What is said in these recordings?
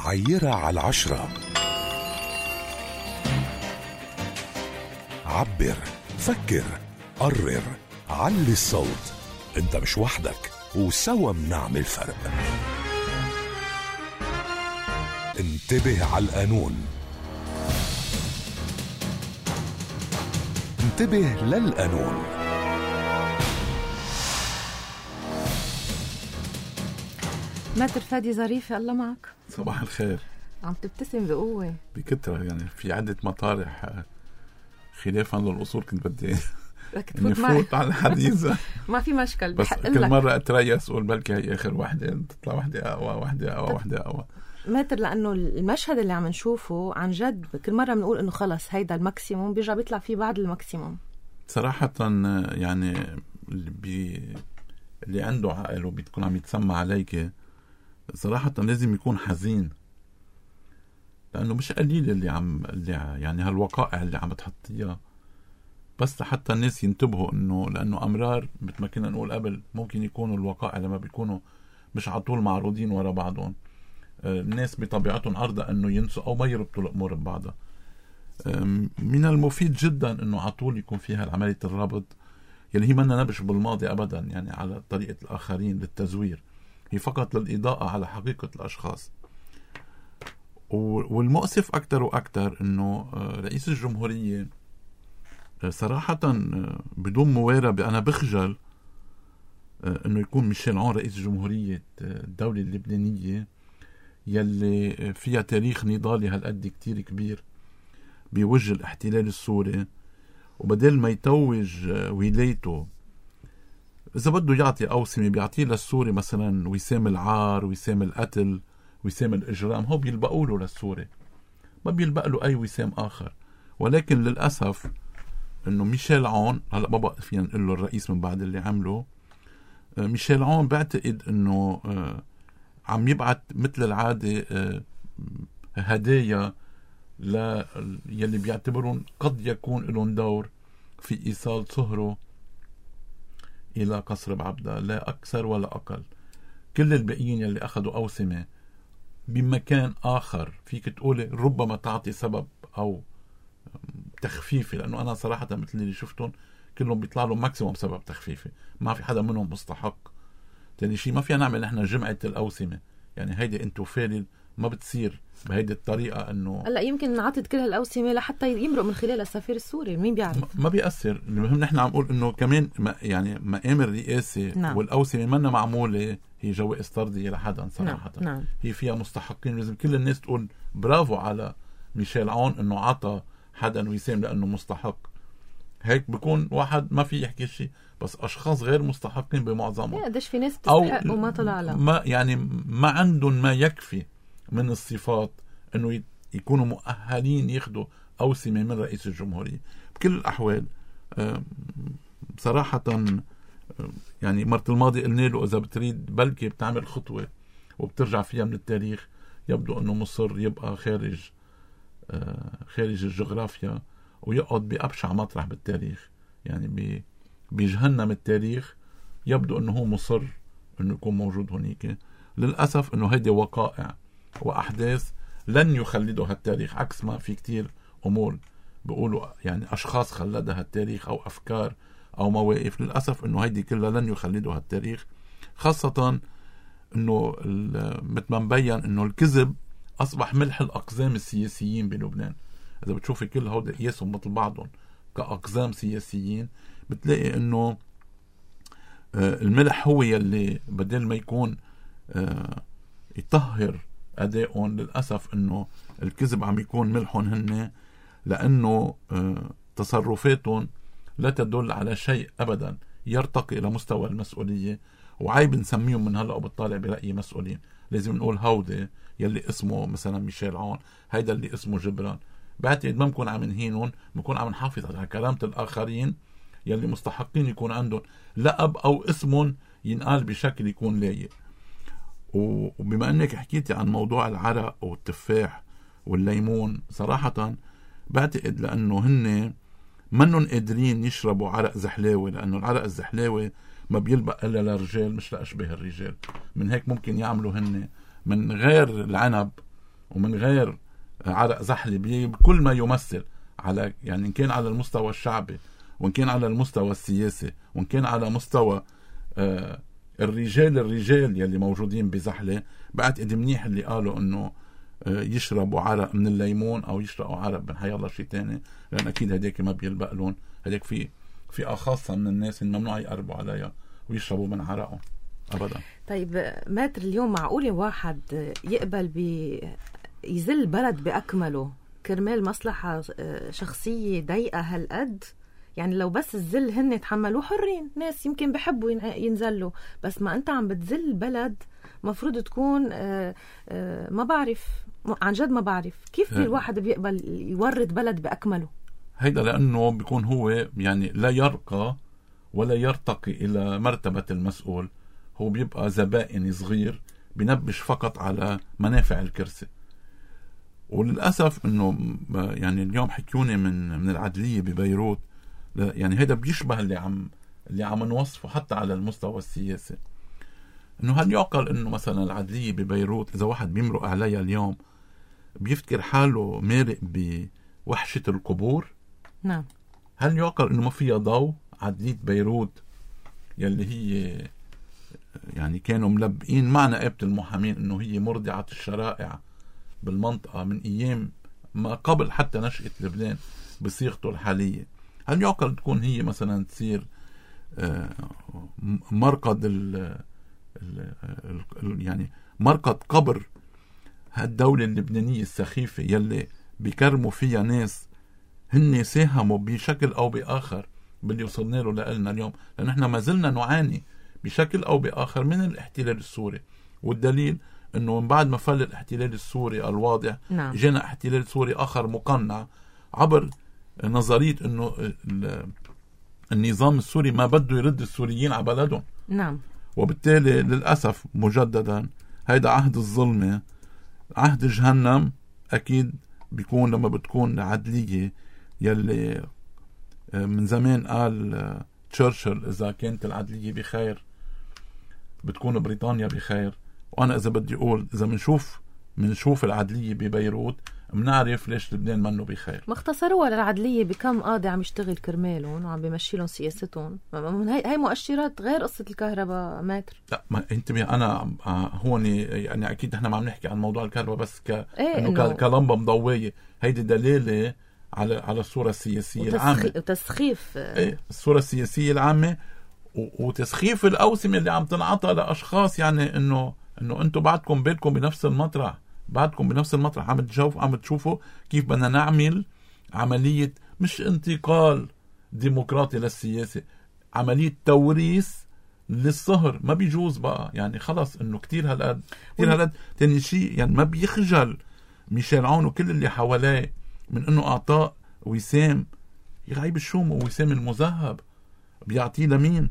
عيرة على 10. عبر، فكر، قرر، علي الصوت. انت مش وحدك، وسوا بنعمل فرق. انتبه على القانون، انتبه للقانون. ماتر فادي ظريفة، الله معك. صباح الخير. عم تبتسم بقوة بكترة، يعني في عدة مطارح خلافا للأصول كنت بدي فوت على الحديث. ما في مشكل، بس كل مرة أتريس أقول بلكي هي آخر واحدة، تطلع واحدة أقوى، واحدة أقوى. ماتر، لأنه المشهد اللي عم نشوفه عن جد كل مرة بنقول إنه خلص هيدا الماكسيموم، بيرجع بيطلع فيه بعد الماكسيموم. صراحة يعني اللي عنده عقل وبتكون عم يتسمى عليك صراحة لازم يكون حزين، لأنه مش قليل اللي يعني هالوقائع اللي عم تحطيها، بس حتى الناس ينتبهوا إنه لأنه أمرار مثل ما كنا نقول قبل ممكن يكونوا الوقائع لما بيكونوا مش على طول معروضين ورا بعضهم، الناس بطبيعتهم عرضة إنه ينسوا أو ما يربطوا الأمور ببعضها. من المفيد جدا إنه على طول يكون فيها عملية الربط، يلي هي منا نبش بالماضي أبدا، يعني على طريقة الآخرين للتزوير، هي فقط للإضاءة على حقيقة الأشخاص. والمؤسف أكتر وأكتر إنه رئيس الجمهورية صراحة بدون مواربة، أنا بخجل إنه يكون ميشيل عون رئيس جمهورية الدولة اللبنانية يلي فيها تاريخ نضالي هالقد كتير كبير بوجه الاحتلال السوري، وبدل ما يتوج ولايته إذا بده يعطي أوسمة بيعطيه للسوري مثلا وسام العار، وسام القتل، وسام الإجرام، هو بيلبقوا له للسوري، ما بيلبق له أي وسام آخر. ولكن للأسف إنه ميشيل عون، هلأ ما بقى فينا نقول له الرئيس من بعد اللي عمله، ميشيل عون بعتقد إنه عم يبعت مثل العادة هدايا يلي بيعتبرون قد يكون لهم دور في إيصال صهره إلى قصر بعبدة، لا أكثر ولا أقل. كل الباقيين يلي أخذوا أوسمة بمكان آخر فيك تقولي ربما تعطي سبب أو تخفيفي، لأنه أنا صراحة مثل اللي شفتهم كلهم بيطلع لهم ماكسيموم سبب تخفيفي، ما في حدا منهم مستحق. تاني شيء ما فينا نعمل نحن جمعة الأوسمة، يعني هيدي انتو فالل ما بتصير بهيدي الطريقة. انه هلا يمكن نعطت كل هالأوسمة لحتى يمرق من خلال السفير السوري، مين بيعرف؟ ما بيأثر. المهم نحن عم نقول انه كمان يعني مقام الرئاسة نعم. والأوسمة منا معمولة هي جوائز طردية لحدا صراحة. نعم. هي فيها مستحقين، لازم كل الناس تقول برافو على ميشيل عون انه عطى حدا وسام لانه مستحق. هيك بكون واحد ما في يحكي شيء، بس اشخاص غير مستحقين بمعظمهم، قديش في ناس تستحق وما طلع لها، ما يعني ما عندهم ما يكفي من الصفات انه يكونوا مؤهلين ياخذوا أوسمة من رئيس الجمهورية. بكل الأحوال بصراحة يعني مرة الماضي قلنا له إذا بتريد بلكي بتعمل خطوة وبترجع فيها من التاريخ، يبدو أنه مصر يبقى خارج الجغرافيا ويقعد بأبشع مطرح بالتاريخ، يعني بجهنم التاريخ. يبدو أنه هو مصر أنه يكون موجود هناك. للأسف أنه هيدي وقائع وأحداث لن يخلدها التاريخ، عكس ما في كتير أمور بيقولوا يعني أشخاص خلدها التاريخ أو أفكار أو مواقف. للأسف أنه هيدي كلها لن يخلدها التاريخ، خاصة أنه مثل ما مبين أنه الكذب أصبح ملح الأقزام السياسيين بلبنان. إذا بتشوفي كل هؤلاء قياسهم مثل بعضهم كأقزام سياسيين، بتلاقي أنه الملح هو يلي بدل ما يكون يطهر أدائهم، للأسف أنه الكذب عم يكون ملحهم هن، لأنه تصرفاتهم لا تدل على شيء أبدا يرتقي إلى مستوى المسؤولية. وعيب نسميهم من هلأ وبالطالع برأيي مسؤولين، لازم نقول هودي يلي اسمه مثلا ميشيل عون، هيدا اللي اسمه جبران. بعتقد ما نكون عم نهينهم، بنكون عم نحافظ على كرامة الآخرين يلي مستحقين يكون عندهم لقب أو اسمهم ينقال بشكل يكون لايق. وبما أنك حكيتي عن موضوع العرق والتفاح والليمون، صراحة بعتقد لأنه هن منهم قادرين يشربوا عرق زحلاوي، لأنه العرق الزحلاوي ما بيلبق إلا للرجال مش لأشبه الرجال. من هيك ممكن يعملوا هن من غير العنب ومن غير عرق زحلي بكل ما يمثل على، يعني إن كان على المستوى الشعبي، وإن كان على المستوى السياسي، وإن كان على مستوى الرجال يلي موجودين بزحلة. بعتقد منيح اللي قالوا إنه يشربوا عرق من الليمون أو يشربوا عرق من حيالله شيء تاني، لأن أكيد هديك ما بيلبق لهم. هديك في فئة خاصة من الناس الممنوع يقربوا عليها ويشربوا من عرقهم أبدا. طيب ماتر، اليوم معقولة واحد يقبل يزل بلد بأكمله كرمال مصلحة شخصية ضيقة هالقد؟ يعني لو بس الزل هن يتحملوه حرين، ناس يمكن بحبوا ينزلوا، بس ما أنت عم بتزل بلد مفروض تكون ما بعرف عن جد، ما بعرف كيف في الواحد بيقبل يورد بلد بأكمله. هيدا لأنه بيكون هو يعني لا يرقى ولا يرتقي إلى مرتبة المسؤول، هو بيبقى زبائن صغير بنبش فقط على منافع الكرسي. وللأسف إنه يعني اليوم حكيوني من العدلية ببيروت، يعني هذا بيشبه اللي عم نوصفه حتى على المستوى السياسي. إنه هل يعقل إنه مثلا العدلية ببيروت إذا واحد بيمرق عليها اليوم بيفتكر حاله مارق بوحشة القبور؟ نعم. هل يعقل إنه ما فيها ضوء؟ عدلية بيروت يلي هي يعني كانوا ملبقين مع نقابة المحامين إنه هي مرضعة الشرائع بالمنطقة من أيام ما قبل حتى نشأة لبنان بصيغته الحالية. هل يعقل تكون هي مثلا تصير مرقد يعني مرقد قبر هالدولة اللبنانية السخيفة يلي بيكرموا فيها ناس هن ساهموا بشكل أو بآخر باللي وصلنا له لنا اليوم؟ لأن احنا ما زلنا نعاني بشكل أو بآخر من الاحتلال السوري، والدليل أنه من بعد ما فل الاحتلال السوري الواضح، نعم، جانا احتلال سوري آخر مقنع عبر نظرية أنه النظام السوري ما بده يرد السوريين على بلدهم. نعم. وبالتالي للأسف مجددا هيدا عهد الظلمة، عهد جهنم. أكيد بيكون لما بتكون عدلية يلي من زمان قال تشرشل إذا كانت العدلية بخير بتكون بريطانيا بخير. وأنا إذا بدي أقول إذا منشوف العدلية ببيروت منعرف ليش لبنان منه بخير. ما اختصروها للعدلية بكم قاضي عم يشتغل كرمالهم وعم بيمشي لهم سياستهم. هاي مؤشرات غير قصة الكهرباء ماتر. لا ما انتبه، أنا هون يعني أكيد إحنا ما عم نحكي عن موضوع الكهرباء بس إنه كلمبة مضوية. هيدي دليلة على الصورة السياسية العامة وتسخيف الصورة السياسية العامة وتسخيف الأوسمة اللي عم تنعطى لأشخاص. يعني إنه أنتم بعدكم بالكم بنفس المطرح، عم تشوفوا كيف بدنا نعمل عملية مش انتقال ديمقراطي للسياسة، عملية توريث للصهر. ما بيجوز بقى، يعني خلص إنه كتير هالقد. تاني شيء يعني ما بيخجل ميشيل عون وكل اللي حواليه من إنه أعطاء وسام يغيب الشوم ووسام المذهب بيعطيه لمين؟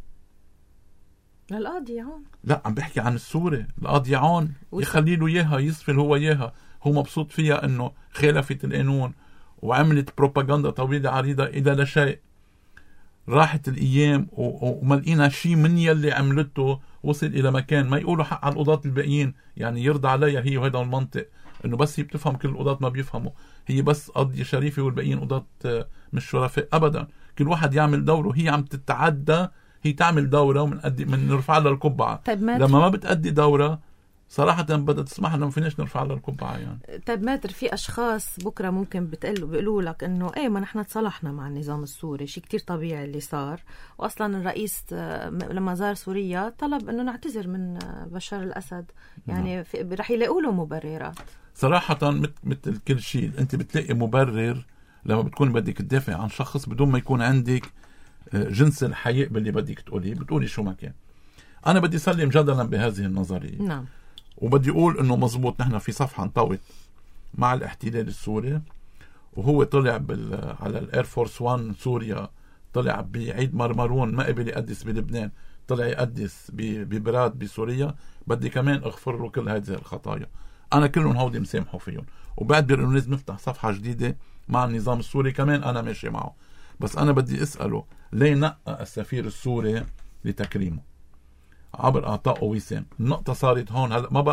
للقاضي عون. لا عم بحكي عن السوري. القاضي عون يخلي له اياها، يصفل هو اياها، هو مبسوط فيها انه خالفت القانون وعملت بروباغندا طويله عريضه الى لا شيء. راحت الايام وما لقينا شيء من يلي عملته وصل الى مكان ما يقولوا حق على القضاة الباقيين، يعني يرضى عليها هي. وهذا المنطق انه بس هي بتفهم كل القضاة ما بيفهموا، هي بس قضية شريفة والباقيين قضاة مش شرفاء ابدا. كل واحد يعمل دوره، هي عم تتعدى، هي تعمل دورة ومن نرفع لها القبعة. لما ما بتأدي دورة صراحة بدها تسمح لنا ما فيناش نرفع لها القبعة يعني. طيب ماتر، في أشخاص بكرة ممكن بيقولوا لك إنه إيه ما نحن تصالحنا مع النظام السوري، شيء كتير طبيعي اللي صار، وأصلا الرئيس لما زار سوريا طلب إنه نعتذر من بشار الأسد، يعني رح يلاقوا له مبررات. صراحة مثل كل شيء أنت بتلاقي مبرر لما بتكون بدك تدافع عن شخص بدون ما يكون عندك جنس الحقيقة باللي بدك بتقولي شو ما كان. أنا بدي سلم جدلا بهذه النظرية. نعم. وبدي أقول إنه مزبوط، نحن في صفحة انطوت مع الاحتلال السوري، وهو طلع على الإير فورس 1 سوريا، طلع بعيد مرمرون ما قبل يقدس بلبنان، طلع يقدس ببراد بسوريا. بدي كمان أغفر له كل هذه الخطايا. أنا كلهم هودي مسامحوا فيهم، وبعد إنه لازم نفتح صفحة جديدة مع النظام السوري كمان أنا ماشي معه. بس أنا بدي أسأله ليه نقى السفير السوري لتكريمه عبر أعطائه وسام؟ النقطة صارت هون. هلا ما بقى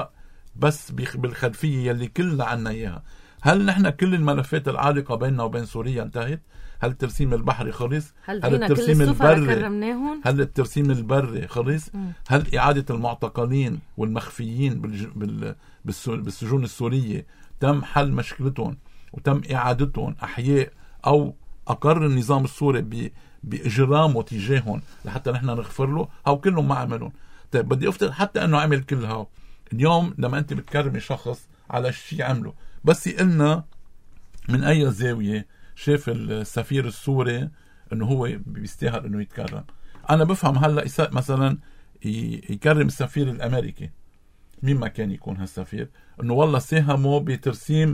بس بالخلفية يلي كلنا عنا إياها. هل نحن كل الملفات العالقة بيننا وبين سوريا انتهت؟ هل الترسيم البحري خلص؟ هل الترسيم البري هل الترسيم البري خلص؟ هل إعادة المعتقلين والمخفيين بالسجون السورية تم حل مشكلتهم وتم إعادتهم أحياء، أو أقر النظام السوري بإجرامه تجاههم لحتى نحن نغفر له، أو كلهم ما عملون؟ طيب بدي أفترض حتى أنه عمل كل هاو. اليوم لما أنت بتكرمي شخص على الشيء عمله، بس يقلنا من أي زاوية شاف السفير السوري أنه هو بيستاهل أنه يتكرم. أنا بفهم هلأ مثلا يكرم السفير الأمريكي، مين ما كان يكون هالسفير، أنه والله ساهموا بترسيم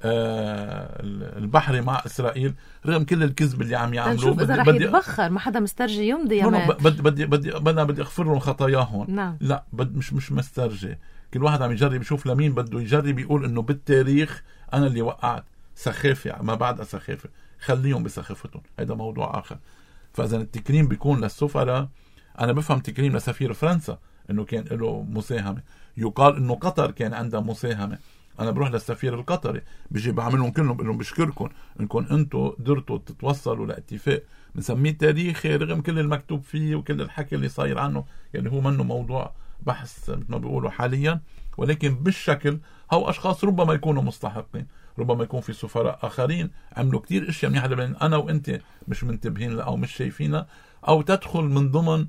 البحري مع إسرائيل رغم كل الكذب اللي عم يعملوه. نشوف إذا رح يتبخر، ما حدا مسترجي يمضي يا مات. بدي أغفر لهم خطاياهم. نعم. لا مش مسترجي. كل واحد عم يجرب يشوف لمين بده يجرب يقول إنه بالتاريخ أنا اللي وقعت. سخافة ما بعد سخافة، خليهم بسخافتهم، هذا موضوع آخر. فإذا التكريم بيكون للسفراء، أنا بفهم تكريم لسفير فرنسا إنه كان له مساهمة، يقال إنه قطر كان عندها مساهمة. أنا بروح للسفير القطري بيجي بعملهم كلهم بقول لهم بشكركم إنكم أنتوا قدرتوا تتوصلوا لاتفاق بنسميه تاريخي رغم كل المكتوب فيه وكل الحكي اللي صاير عنه، يعني هو منه موضوع بحث مثل ما بيقولوا حاليا، ولكن بالشكل هو أشخاص ربما يكونوا مستحقين، ربما يكون في سفراء آخرين عملوا كتير إشياء منيحة بين أنا وأنت مش منتبهين أو مش شايفينها، أو تدخل من ضمن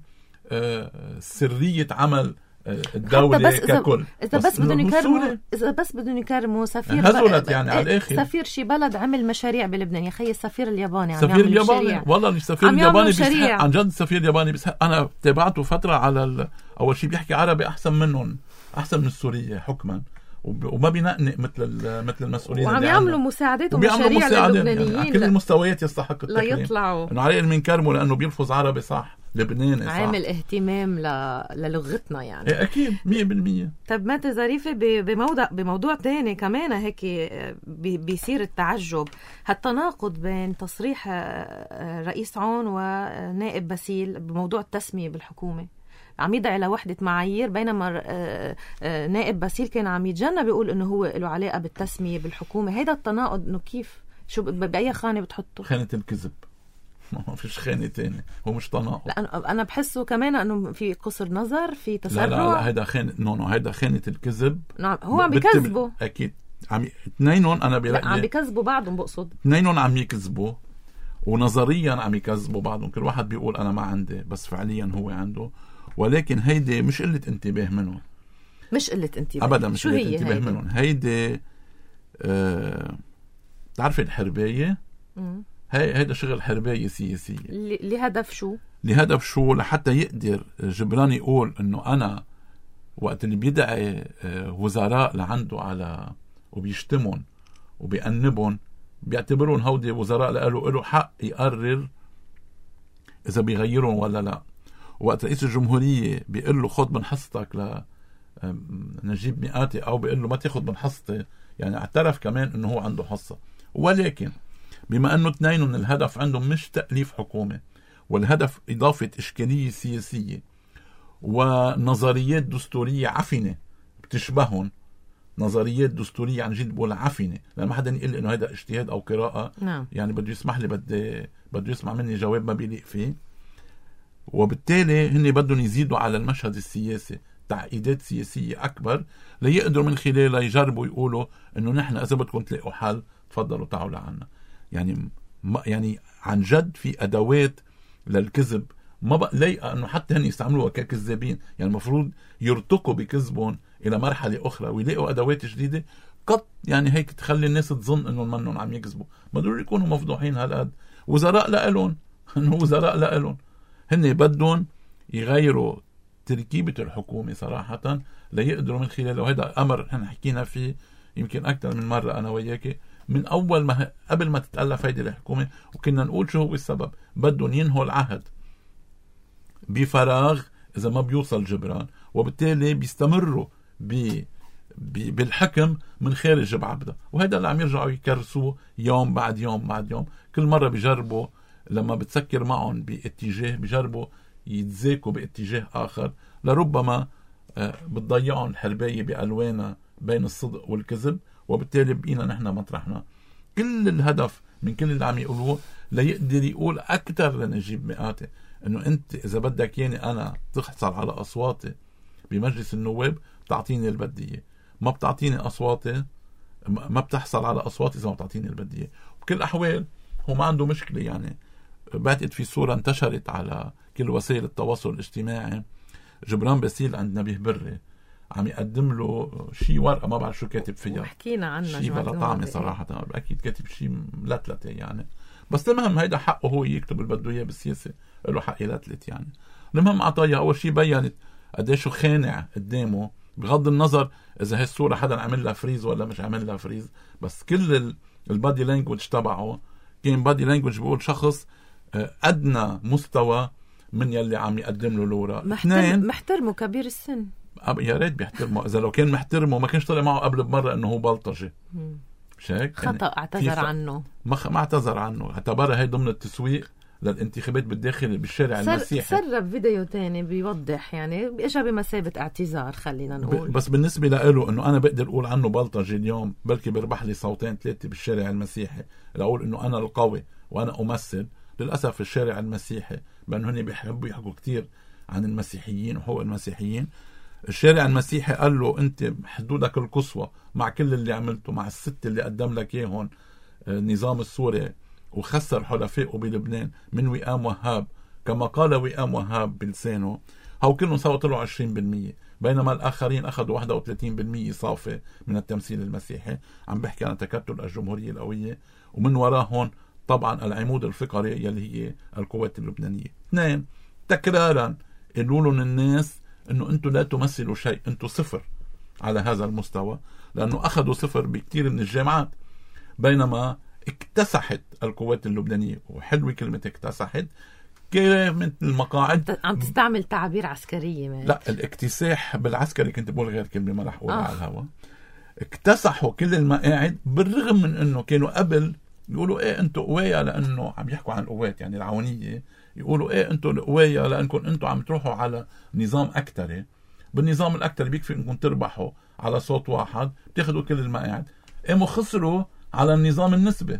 سرية عمل الدولة ككل. إذا بس بدهم يكرموا سفير هزلت يعني على الآخر. سفير شي بلد عمل مشاريع بلبنان، يا خي السفير الياباني عم يعمل مشاريع. والله السفير الياباني بيسحق عن جد، السفير الياباني بيسحق. أنا تابعته فترة على أول شيء بيحكي عربي أحسن منهم، أحسن من السورية حكما، وما بينقنق مثل المسؤولين وعم يعملوا مساعدات ومشاريع للبنانيين يعني كل المستويات يستحق التكريم. لا يطلعوا إنه عليه من كرمه لأنه بيلفظ عربي صح، لبناني صح، عامل اهتمام للغتنا يعني. أكيد 100%. طب مات ظريفة بموضوع تاني كمان هيك بيصير التعجب، هالتناقض بين تصريح رئيس عون ونائب باسيل بموضوع التسمية بالحكومة. عم يدعي لوحدة معايير، بينما نائب باسيل كان عم يتجنب يقول انه هو له علاقة بالتسمية بالحكومة. هيدا التناقض انه كيف شو بأي خانة بتحطه؟ خانة الكذب، ما فيش خانة تاني، هو مش تناقض. لا أنا بحسه كمان أنه في قصر نظر، في تسرع. لا هيدا خانة هيدا خانة الكذب. نعم هو عم بيكذبوا أكيد، اثنينهم أنا برأيي عم بيكذبوا بعضهم، بقصد اثنينهم عم يكذبوا ونظريا عم يكذبوا بعضهم. كل واحد بيقول أنا ما عندي، بس فعليا هو عنده. ولكن هيدي مش قلة انتباه منهم، مش قلة انتباه أبدا، مش قلة انتباه منهم. هيدي تعرفي الحرباية، هيدا شغل حرباية سياسية. لهدف شو؟ لحتى يقدر جبران يقول انه انا وقت اللي بيدعي وزراء لعنده على وبيشتمون وبيأنبون، بيعتبرون هودي وزراء له حق يقرر اذا بيغيرون ولا لا. وقت رئيس الجمهورية بيقول له خد من حصتك لنجيب مئاتي، او بيقول له ما تاخد من حصتي، يعني اعترف كمان انه هو عنده حصة. ولكن بما أنه اثنين من الهدف عندهم مش تأليف حكومة، والهدف إضافة إشكالية سياسية ونظريات دستورية عفنة بتشبههم، نظريات دستورية عن جد بقول عفنة، لأن ما حدا يقول إنه هذا اجتهاد أو قراءة. نعم. يعني بده يسمح لي بده يسمع مني جواب ما بيليق فيه، وبالتالي هن بدهم يزيدوا على المشهد السياسي تعقيدات سياسية أكبر ليقدروا من خلالها يجربوا يقولوا إنه نحن إذا بدكم تلاقوا حل تفضلوا تعالوا لعنا. يعني عن جد في أدوات للكذب ما بقى لايقة أنه حتى هن يستعملوها ككذابين. يعني المفروض يرتقوا بكذبهم إلى مرحلة أخرى ويلاقوا أدوات جديدة قد يعني هيك تخلي الناس تظن أنه منهم عم يكذبوا. ما دول يكونوا مفضوحين هالقد. وزراء لألون أنه وزراء لألون هن بدهم يغيروا تركيبة الحكومة صراحة ليقدروا من خلاله. وهذا أمر نحن حكينا فيه يمكن أكثر من مرة أنا وياك من أول ما قبل ما تتألف هيدي الحكومة، وكنا نقول شو هو السبب. بدهم ينهوا العهد بفراغ إذا ما بيوصل جبران، وبالتالي بيستمروا بالحكم من خارج بعبدة. وهذا اللي عم يرجعوا يكرسوه يوم بعد يوم بعد يوم. كل مرة بيجربوا لما بتسكر معهم باتجاه بيجربوا يتزاكوا باتجاه آخر، لربما بتضيعهم الحرباية بألوانها بين الصدق والكذب، وبالتالي بقينا نحن مطرحنا. كل الهدف من كل اللي عم يقولوه ليقدر يقول أكتر لنجيب مئاتي، إنه أنت إذا بدك ياني أنا تحصل على أصواتي بمجلس النواب بتعطيني البدية، ما بتعطيني أصواتي، ما بتحصل على أصواتي إذا ما بتعطيني البدية. بكل الأحوال هو ما عنده مشكلة. يعني بعتقد في صورة انتشرت على كل وسائل التواصل الاجتماعي، جبران باسيل عند نبيه بري عم يقدم له شي ورقة ما بعرف شو كاتب فيها، حكينا عنها شي بلا طعمة صراحة، أكيد كاتب شي ملتلتة يعني. بس المهم هيدا حقه هو يكتب اللي بده إياه بالسياسة، له حق يلتلت يعني. المهم عطايا أول شي بيّنت قديش خانع قدامه، بغض النظر إذا هي الصورة حدا عمل لها فريز ولا مش عمل لها فريز، بس كل البادي لانجوج تبعه كان بادي لانجوج بيقول شخص أدنى مستوى من يلي عم يقدم له لورا. محترمه كبير السن، يا ريت بيحترمه. إذا لو كان محترمه ما كانش طلع معه قبل بمرة إنه هو بلطجي. مش هيك؟ خطأ يعني اعتذر عنه، ما اعتذر عنه، اعتبرها هي ضمن التسويق للانتخابات بالداخل بالشارع المسيحي. سرب فيديو تاني بيوضح يعني اجى بمثابة اعتذار خلينا نقول. بس بالنسبة له انه انا بقدر اقول عنه بلطجي اليوم، بلكي بربح لي صوتين ثلاثة بالشارع المسيحي لاقول انه انا القوي وانا امثل. للاسف الشارع المسيحي بانه هن بيحبوا يحكوا كتير عن المسيحيين وحقوق المسيحيين. الشارع المسيحي قال له انت حدودك القصوى مع كل اللي عملته، مع الست اللي قدم لك اياهم النظام السوري وخسر حلفائه بلبنان من وئام وهاب، كما قال وئام وهاب بلسانه، هو كلهم سوا طلعوا 20%، بينما الآخرين أخذوا 31% صافي من التمثيل المسيحي. عم بحكي عن تكتل الجمهورية القوية، ومن وراهم طبعا العمود الفقري يلي هي القوات اللبنانية. 2 تكرارا قالوا لهم الناس انه انتم لا تمثلوا شيء، انتم صفر على هذا المستوى، لأنه أخذوا صفر بكتير من الجامعات. بينما اكتسحت القوات اللبنانية، وحلوة كلمة اكتسحت، كلمة المقاعد عم تستعمل تعابير عسكرية لا الاكتساح بالعسكري كنت بقول غير كلمة ما رح أقولها على الهواء. اكتسحوا كل المقاعد، بالرغم من انه كانوا قبل يقولوا ايه انتوا قوايا، لانه عم يحكوا عن القوات يعني العونية، يقولوا ايه انتوا القوايا لانكم انتوا عم تروحوا على نظام اكتري. بالنظام الاكتري بيكفي انكم تربحوا على صوت واحد بتاخدوا كل المقاعد. قاموا خسروا على النظام النسبي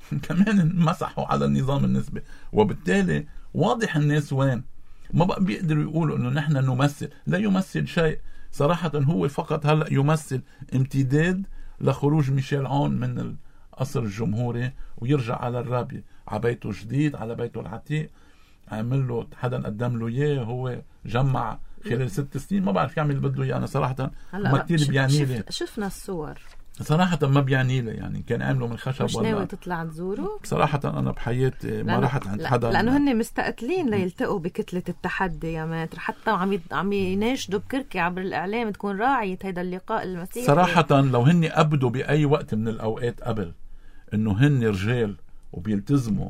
كمان مسحوا على النظام النسبي، وبالتالي واضح الناس وين ما بقى بيقدروا يقولوا انه نحن نمثل. لا يمثل شيء صراحة، هو فقط هلأ يمثل امتداد لخروج ميشيل عون من القصر الجمهوري ويرجع على الرابية، على بيته جديد، على بيته العتيق، عمل له حدا قدم له اياه، هو جمع خلال 6 سنين ما بعرف يعمل اللي بده اياه. انا صراحة ما كتير بيعني لي، شفنا الصور صراحة ما بيعني لي يعني كان عامله من خشب مش ناوي تطلع تزوره. بصراحة أنا بحياتي ما رحت عند حدا، لأنه هن مستقتلين ليلتقوا بكتلة التحدي يا ماتر، حتى عم يناشدوا بكركي عبر الإعلام تكون راعية هيدا اللقاء المسيحي. صراحة لو هن أبدوا بأي وقت من الأوقات قبل إنه هن رجال وبيلتزموا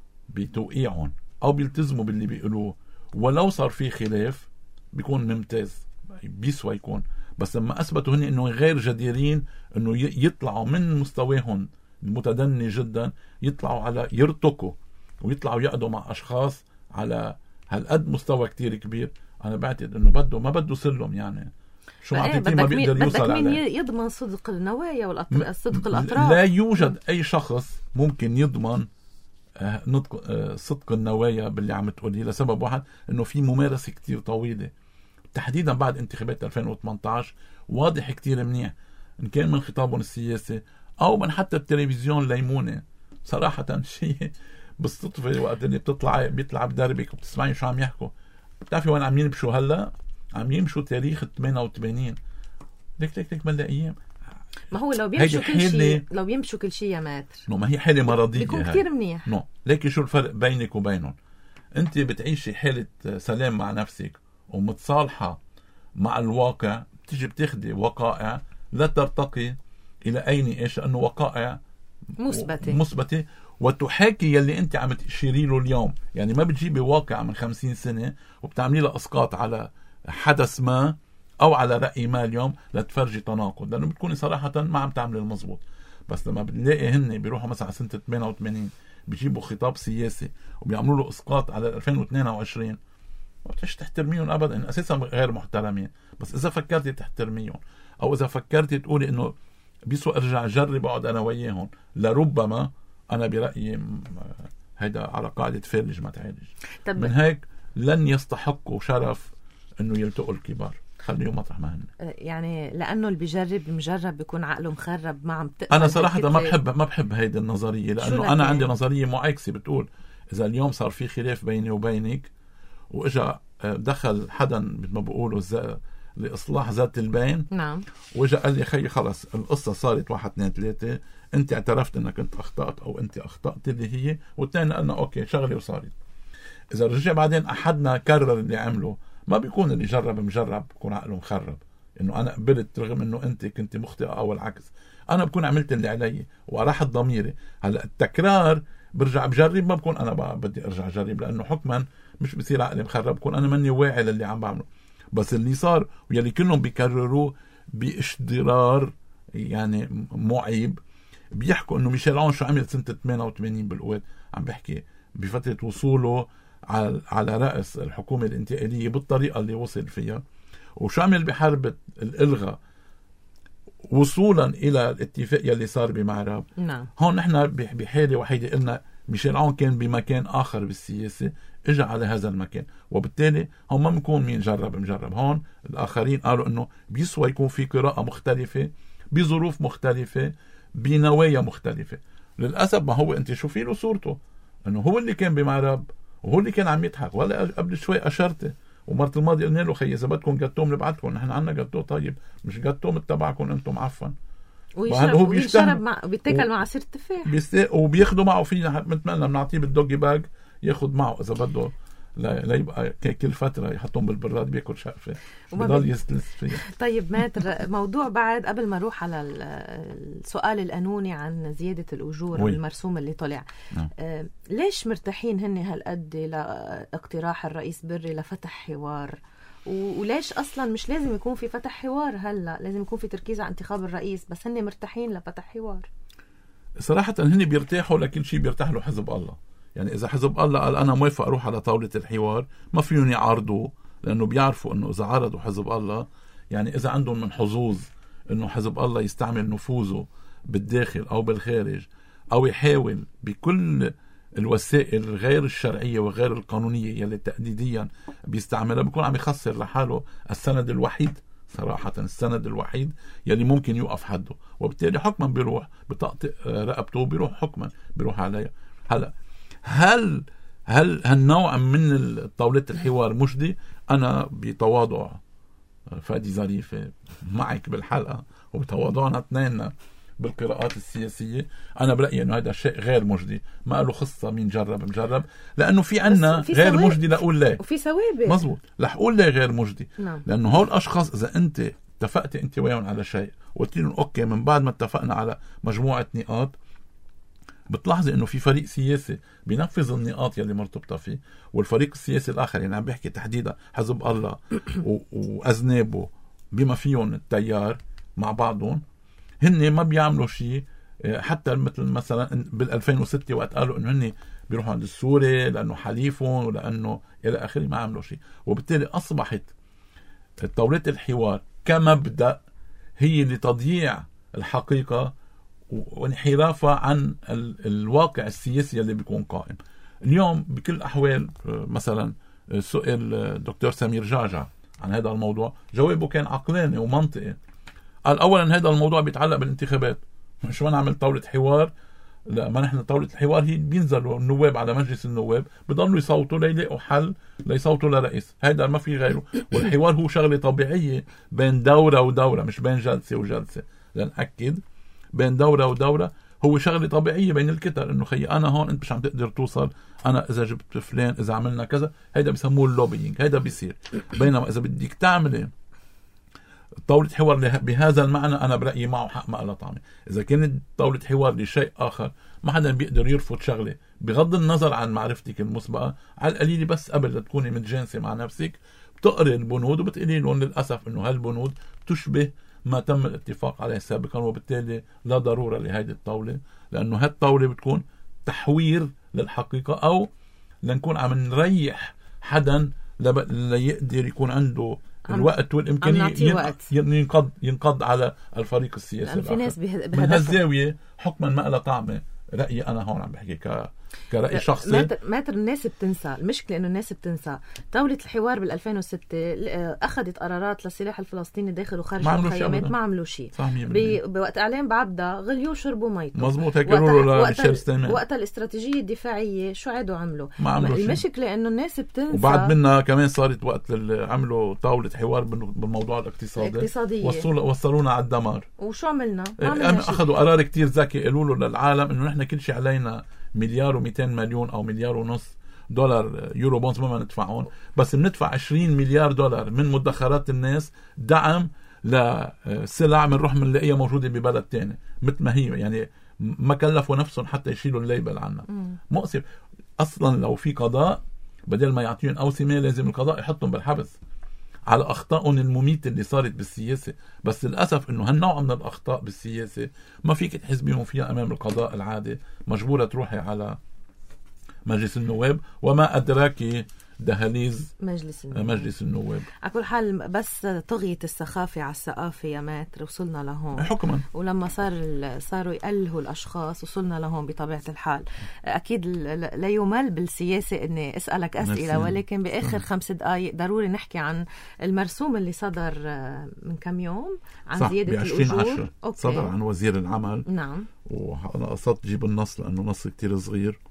بتوقيعهم أو بيلتزموا باللي بيقولوه، ولو صار في خلاف بيكون ممتاز بيسوى يكون. بس لما أثبتوا هن إنه غير جديرين إنه يطلعوا من مستواهم المتدني جدا، يطلعوا على يرتقوا ويطلعوا يقعدوا مع أشخاص على هالقد مستوى كتير كبير، أنا بعتقد إنه ما بده سلم يعني شو معطيتي ما بيقدر يوصل عليه. مين يضمن صدق النوايا والصدق الأطراف؟ لا يوجد أي شخص ممكن يضمن صدق النوايا باللي عم تقولي، لسبب واحد إنه في ممارسة كتير طويلة تحديدا بعد انتخابات 2018. واضح كتير منيح إن كان من خطابهم السياسي أو من حتى التلفزيون ليمونة. صراحة شيء بالصدفة وقت اللي بيطلع بدربك وبتسمعين شو عم يحكوا. بتعرفي وين عم يمشوا هلا؟ عم يمشوا تاريخ 88 ليك من الأيام. ما هو لو بيمشوا كل شيء، لو بيمشوا كل شيء يا ماتر ما هي حالة مرضية بيكون كتير منيح. ليك شو الفرق بينك وبينهم؟ أنت بتعيشي حالة سلام مع نفسك ومتصالحة مع الواقع، بتيجي بتاخدي وقائع لا ترتقي إلى أي نقاش، أنه وقائع مثبتة وتحاكي يلي أنت عم تشيري له اليوم. يعني ما بتجيبي واقع من 50 سنة وبتعملي له أسقاط على حدث ما أو على رأي ما اليوم لتفرجي تناقض، لأنه بتكوني صراحة ما عم تعملي المضبوط. بس لما بنلاقي هن بيروحوا مثلا سنة 88 بيجيبوا خطاب سياسي وبيعملوا له إسقاط على 2022، ما بتحش تحترميهم أبدا، إن أساسا غير محترمين. بس إذا فكرتي تحترميهم او اذا فكرتي تقولي انه بيسوى ارجع اجرب اقعد انا وياهم، لربما انا برايي هيدا على قاعده فارج ما تعالج. من هيك لن يستحقوا شرف انه يلتقوا الكبار، خليهم مطرح ما هن. يعني لانه اللي بيجرب مجرب بيكون عقله مخرب، ما عم انا صراحه ما بحب هيدي النظريه، لانه انا عندي نظريه معاكسه بتقول اذا اليوم صار في خلاف بيني وبينك واجا دخل حدا مثل ما بيقولوا لاصلاح ذات البين، نعم، واجا قال لي خي خلص القصه صارت 1 2 3، انت اعترفت انك انت اخطات او انت اخطات اللي هي، والثاني قالنا اوكي شغله وصارت. اذا رجع بعدين احدنا كرر اللي عمله، ما بيكون اللي جرب مجرب، بيكون عقله مخرب انه انا قبلت رغم انه انت كنت مخطئه او العكس. انا بكون عملت اللي علي وراحت ضميري. هلا التكرار برجع بجرب، ما بكون انا بدي ارجع اجرب، لانه حكما مش بصير عقلي مخرب، بكون انا ماني واعي للي عم بعمله. بس اللي صار ويلي كلهم بيكرروه باشترار يعني معيب، بيحكوا انه ميشيل عون شو عمل سنة 88 بالقوات، عم بحكي بفترة وصوله على رأس الحكومة الانتقالية بالطريقة اللي وصل فيها، وشو عمل بحرب الإلغاء وصولا إلى الاتفاق يلي صار بمعرب. نعم. هون نحن بحالة وحيدة قلنا ميشيل عون كان بمكان آخر بالسياسة، اجى على هذا المكان، وبالتالي هم ما بنكون مين جرب مجرب. هون الآخرين قالوا انه بيسوى يكون في قراءة مختلفة بظروف مختلفة بنوايا مختلفة. للأسف ما هو انت شوفي له صورته انه هو اللي كان بمعرب وهو اللي كان عم يضحك. ولا قبل شوي اشرت ومرة الماضي قلنا له خي اذا بدكم جاتوه بنبعتكم، نحن عنا جاتوه طيب، مش جاتوه تبعكم انتم عفوا. ويشرب بيتاكل مع عصير التفاح وبياخدوا معه فينا مثل ما بنعطيه بالدوجي باج، ياخد معه اذا بده لا يبقى كل فترة يحطهم بالبراد بياكل شقفة بضل يستلس فيها. طيب ماتر، موضوع بعد قبل ما اروح على السؤال القانوني عن زيادة الأجور والمرسوم اللي طلع. ليش مرتاحين هن هالقد لاقتراح الرئيس بري لفتح حوار؟ وليش أصلا مش لازم يكون في فتح حوار هلأ، لازم يكون في تركيز على انتخاب الرئيس، بس هن مرتاحين لفتح حوار؟ صراحة هن بيرتاحوا لكل شيء بيرتاح له حزب الله. يعني إذا حزب الله قال أنا موافق أروح على طاولة الحوار، ما فيهم يعارضوا، لأنه بيعرفوا أنه إذا عارضوا حزب الله يعني إذا عندهم من حظوظ أنه حزب الله يستعمل نفوذه بالداخل أو بالخارج، أو يحاول بكل الوسائل الغير الشرعية وغير القانونية يلي تأديديا بيستعملها، بيكون عم يخسر لحاله السند الوحيد، صراحة السند الوحيد يلي ممكن يوقف حده، وبالتالي حكما بيروح بطاقة رقبته، بيروح حكما بيروح عليها. هلأ هل هالنوع من طاولة الحوار مجدي؟ أنا بتواضع فادي ظريفة معك بالحلقة وبتواضعنا اثنيننا بالقراءات السياسية، أنا برأيي أنه هذا شيء غير مجدي، ما له خصة مين مجرب، لأنه في عنا غير مجدي لأقول ليه، وفي ثوابت مزبوط لح أقول ليه غير مجدي. نعم. لأنه هول الأشخاص إذا أنت اتفقت أنت وياهم على شيء وقلت لهم أوكي، من بعد ما اتفقنا على مجموعة نقاط، بتلاحظي انه في فريق سياسي بينفذ النقاط يلي مرتبطه فيه، والفريق السياسي الاخر، يعني عم بحكي تحديدا حزب الله واذنابه بما فيهم التيار مع بعضهم، هن ما بيعملوا شيء. حتى مثلا بال 2006 وقت قالوا انه هن بيروحوا عند السوري لانه حليفهم ولانه الى اخره، ما عملوا شيء. وبالتالي اصبحت طاولة الحوار كمبدأ هي لتضييع الحقيقه وانحرافها عن الواقع السياسي اللي بيكون قائم اليوم. بكل الأحوال مثلا سئل الدكتور سمير جعجع عن هذا الموضوع، جوابه كان عقلاني ومنطقي. قال أولا هذا الموضوع بيتعلق بالانتخابات، مش ما نعمل طاولة حوار. لا، ما نحن طاولة الحوار هي بينزلوا النواب على مجلس النواب بيضلوا يصوتوا ليلاقوا حل ليصوتوا لرئيس، هذا ما في غيره. والحوار هو شغلة طبيعية بين دورة ودورة، مش بين جلسة وجلسة، لنأكد بين دورة ودورة، هو شغلة طبيعية بين الكتر، انه خي انا هون انت مش عم تقدر توصل، انا اذا جبت فلان اذا عملنا كذا، هيدا بيسموه اللوبينج، هيدا بيصير. بينما اذا بدك تعملي طاولة حوار بهذا المعنى، انا برأيي معه حق ما له طعمه. اذا كانت طاولة حوار لشيء اخر، ما حدا بيقدر يرفض شغلة بغض النظر عن معرفتك المسبقة. على القليل بس قبل لا تكوني متجانسة مع نفسك بتقري البنود وبتقولي لهم للأسف انه هالبنود تشبه ما تم الاتفاق عليه سابقا، وبالتالي لا ضرورة لهذه الطاولة، لأنه هالطاولة بتكون تحوير للحقيقة، أو لنكون عم نريح حدا ليقدر يكون عنده الوقت والإمكانية وقت. ينقض على الفريق السياسي. في ناس من هالزاوية حكما ما لها طعمة رأيي أنا هون عم بحكي كرأي شخصي. ماتر الناس بتنسى. المشكلة إنه الناس بتنسى طاولة الحوار بال2006 أخذت قرارات للسلاح الفلسطيني داخل وخارج المخيمات، ما عملوا شيء. بوقت إعلان بعبدة غليوا شربوا ميته. مظبوط. هيك قالوا له ميشيل ستينمن. وقت الاستراتيجية الدفاعية شو عادوا عملوا؟ عملوا المشكلة إنه الناس بتنسى. وبعد منها كمان صارت وقت عملوا طاولة حوار بالموضوع الاقتصادي وصلونا على الدمار. وشو عملنا؟ أخذوا قرار كتير ذكي، قالوا له للعالم إنه نحن كل شيء علينا $1.2 مليار أو $1.5 مليار يورو بونز ما ندفعون، بس بندفع $20 مليار من مدخرات الناس دعم لسلع بنروح بنلاقيها موجودة ببلد تاني مثل ما هي. يعني ما كلفوا نفسهم حتى يشيلوا الليبل عنا. مؤسف. أصلا لو في قضاء بدل ما يعطيهم أوسمة لازم القضاء يحطهم بالحبس على أخطائهم المميتة اللي صارت بالسياسة. بس للأسف إنه هالنوع من الأخطاء بالسياسة ما فيك تحسبيهم فيها أمام القضاء العادي، مجبورة تروحي على مجلس النواب وما أدراكي دهاليز مجلس النواب. على كل حال بس طغيت السخافة على الثقافة يا ماتر وصلنا لهون حكما. ولما صاروا يقلهوا الأشخاص وصلنا لهون بطبيعة الحال. أكيد لا يمل بالسياسة إني أسألك أسئلة، ولكن بآخر 5 دقايق ضروري نحكي عن المرسوم اللي صدر من كم يوم عن زيادة الأجور. صدر عن وزير العمل. نعم. وأنا قصدت جيب النص لأنه نص كتير صغير.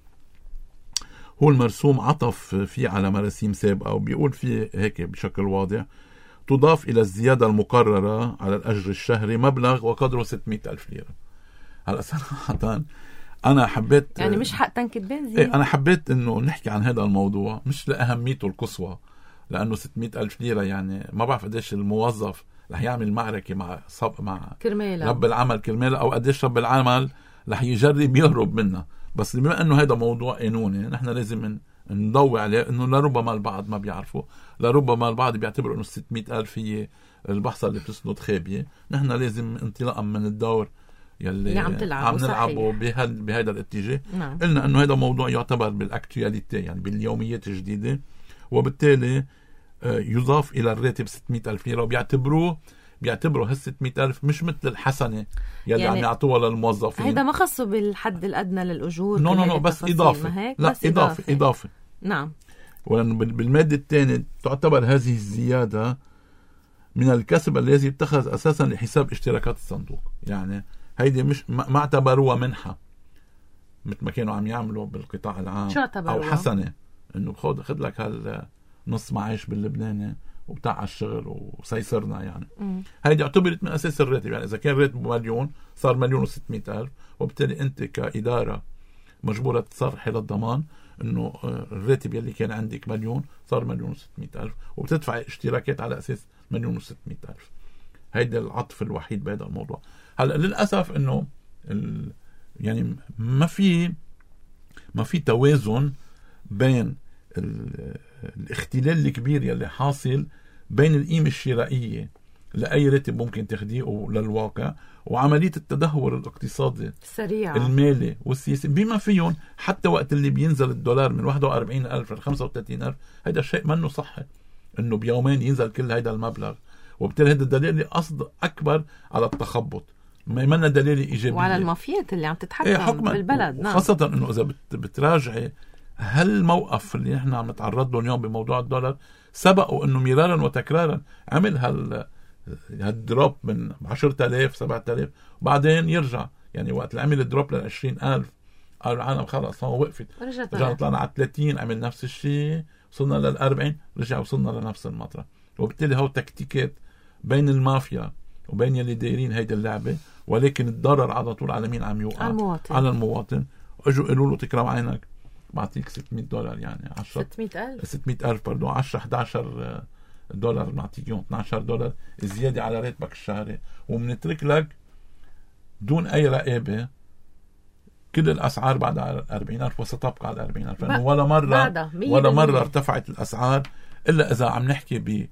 هو المرسوم عطف فيه على مراسيم سابقة، وبيقول فيه هيك بشكل واضح: تضاف إلى الزيادة المقررة على الأجر الشهري مبلغ وقدره 600,000 ليرة. هلأ صراحة أنا حبيت يعني مش حق تنك بنزين. أنا حبيت إنه نحكي عن هذا الموضوع مش لأهميته القصوى، لأنه 600,000 ليرة يعني ما بعرف قديش الموظف رح يعمل معركة مع كرمالة رب العمل كرمالة، أو قديش رب العمل رح يجرب يهرب منها. بس بما انه هذا موضوع قانوني نحن لازم نضوي عليه، انه لربما البعض ما بيعرفوا، لربما البعض بيعتبروا انه 600,000 هي البحصة اللي بتسند خابية. نحن لازم انطلاقا من الدور يلي عم نلعبه بهذا الاتجاه. نعم. قلنا انه هذا موضوع يعتبر بالاكتواليتي يعني باليوميات الجديدة، وبالتالي يضاف الى الراتب 600,000 ليرة، وبيعتبروا هال 600,000 مش مثل الحسنة يلي يعني عم يعطوها للموظفين. هيدا ما خصه بالحد الأدنى للأجور. نو بس إضافة. لا بس إضافة. نعم. ولأنه بالمادة الثانية تعتبر هذه الزيادة من الكسب الذي يتخذ أساسا لحساب اشتراكات الصندوق. يعني هيدي مش ما اعتبروها منحة مثل ما كانوا عم يعملوا بالقطاع العام، أو حسنة إنه خد لك هالنص معاش باللبناني وبتاع على الشغل وسيسرنا. يعني هيدي اعتبرت من أساس الراتب. يعني إذا كان راتب 1,000,000 صار 1,600,000، وبالتالي أنت كإدارة مجبورة تصرحي للضمان إنه الراتب يلي كان عندك 1,000,000 صار 1,600,000، وبتدفع اشتراكات على أساس 1,600,000. هيدا العطف الوحيد بهذا الموضوع. هلا للأسف إنه يعني ما في توازن بين الاختلال الكبير يلي حاصل بين القيمة الشرائية لأي راتب ممكن تاخديه للواقع، وعملية التدهور الاقتصادي السريع المالي والسياسي بما فيهم حتى وقت اللي بينزل الدولار من 41,000 ل 35,000. هذا الشيء منه صح انه بيومين ينزل كل هذا المبلغ، وبالتالي هذا دليل قصد اكبر على التخبط، ما يمنى دليل ايجابي وعلى المافيات اللي عم تتحكم بالبلد. نعم. خاصة انه اذا بتراجعي هالموقف اللي نحن عم نتعرض له اليوم بموضوع الدولار، سبقوا انه مرارا وتكرارا عمل هالدروب من 10,000 7,000 وبعدين يرجع. يعني وقت اللي عمل الدروب ل 20,000 قال العالم خلاص هو وقفت، رجعنا طلعنا على 30، عمل نفس الشيء، وصلنا لل 40، رجع وصلنا لنفس المطرح. وبالتالي هو تكتيكات بين المافيا وبين يلي دايرين هيدي اللعبة، ولكن الضرر على طول على مين عم يوقع؟ على المواطن. اجوا قالوا له تكرم عينك بعطيك $600 يعني 600,000 باردون 10-11 دولار بنعطيك $12 زيادة على راتبك الشهري، ومنترك لك دون أي رقابة كل الأسعار بعد 40,000 وستبقى على 40,000. لأنه ولا مرة ارتفعت الأسعار إلا إذا عم نحكي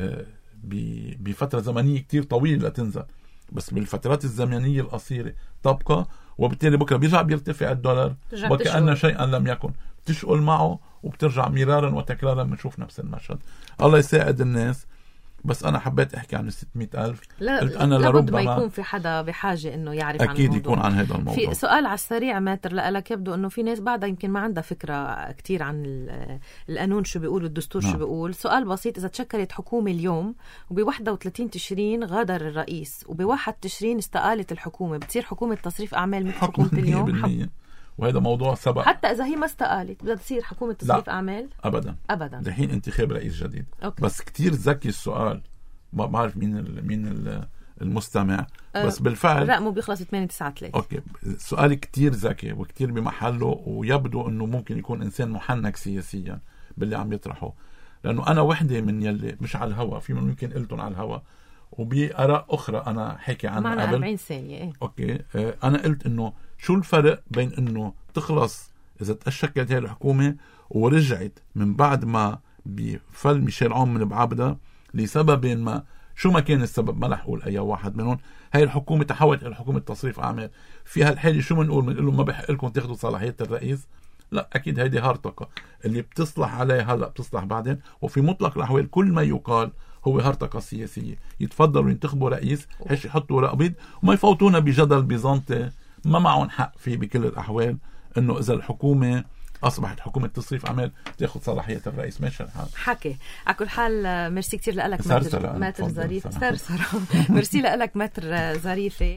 بفترة زمنية كتير طويلة لتنزل، بس بالفترات الزمنية القصيرة تبقى. وبالتالي بكرة بيرجع بيرتفع الدولار وكأن شيئا لم يكن، تشقل معه وبترجع مرارا وتكرارا بنشوف نفس المشهد. الله يساعد الناس بس أنا حبيت أحكي عن 600,000. قلت أنا لابد ما يكون في حدا بحاجة إنه يعرف عن أكيد يكون عن هذا الموضوع. في سؤال على السريع ماتر لك، يبدو إنه في ناس بعدها يمكن ما عندها فكرة كتير عن القانون شو بيقول والدستور شو بيقول. سؤال بسيط، إذا تشكلت حكومة اليوم وب31 تشرين غادر الرئيس وب1 تشرين استقالت الحكومة، بتصير حكومة تصريف أعمال مثل حكومة اليوم؟ وهذا موضوع سبق. حتى إذا هي ما استقالت بدها تصير حكومة تصريف أعمال؟ أبدا أبدا. دحين انتخاب رئيس جديد. أوكي. بس كتير ذكي السؤال، ما بعرف مين المستمع، بس بالفعل رقمه بيخلص 893. أوكي، سؤال كتير ذكي وكتير بمحله، ويبدو أنه ممكن يكون إنسان محنك سياسيا باللي عم يطرحه. لأنه أنا وحدة من يلي مش على الهوا، في من ممكن قلتهم على الهوا وبآراء أخرى أنا حكي عنها معنا قبل 40 ثانية. إيه؟ أوكي. أنا قلت إنه شو الفرق بين إنه تخلص إذا تشكلت هذه الحكومة ورجعت من بعد ما بفل ميشيل عون من بعبدة لسبب ما، شو ما كان السبب، ما رح أقول أي واحد منهم، هاي الحكومة تحولت إلى حكومة تصريف أعمال. في هالحالة شو بنقول لهم ما بحق لكم تاخذوا صلاحية الرئيس؟ لا، أكيد هيدي هرطقة. اللي بتصلح عليه هلأ بتصلح بعدين، وفي مطلق الأحوال كل ما يقال هو هرطقة سياسية. يتفضلوا ينتخبوا رئيس هيش يحطوا ورق أبيض وما يفوتونا بجدل بيزنطي ما معهم حق فيه بكل الأحوال، إنه إذا الحكومة أصبحت حكومة تصريف أعمال تأخذ صلاحية الرئيس. ماشي الحال. حكي على كل حال. ميرسي كتير لك ماتر ظريف. ميرسي لك ماتر ظريفة.